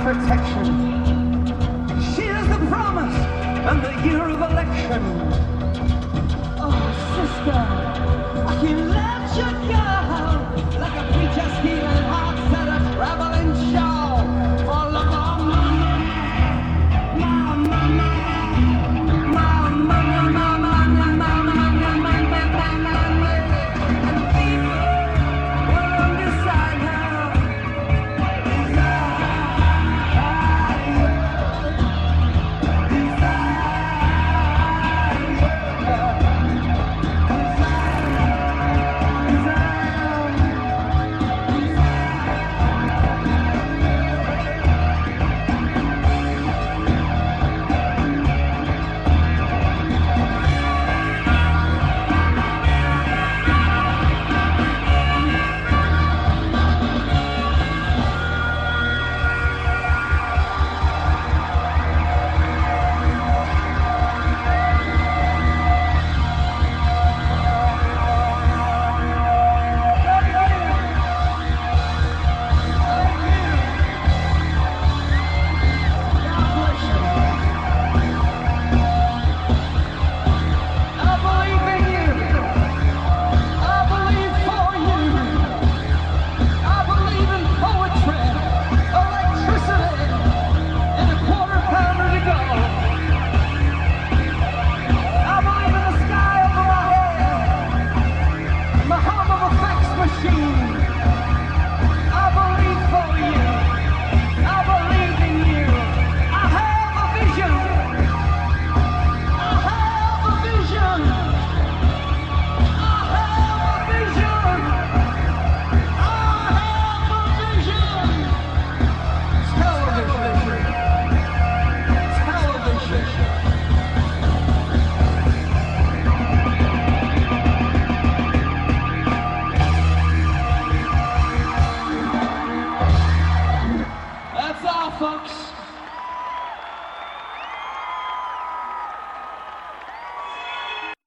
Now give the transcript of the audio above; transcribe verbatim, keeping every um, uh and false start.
protection. She is the promise and the year of election. Oh, sister, I can let you go like a preacher stealing hearts at a traveling show. For love of money, my money, my money, my money, my money, my money, my money. And people will understand her. That's all, folks.